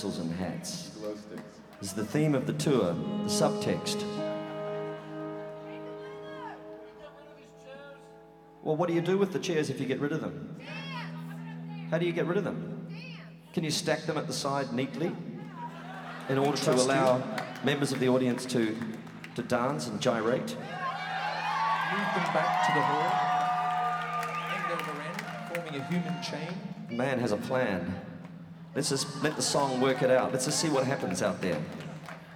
And hats is the theme of the tour, the subtext. Well, what do you do with the chairs if you get rid of them? How do you get rid of them? Can you stack them at the side neatly in order to allow members of the audience to dance and gyrate? Move them back to the hall, end over end, forming a human chain. Man has a plan. Let's just let the song work it out. Let's just see what happens out there.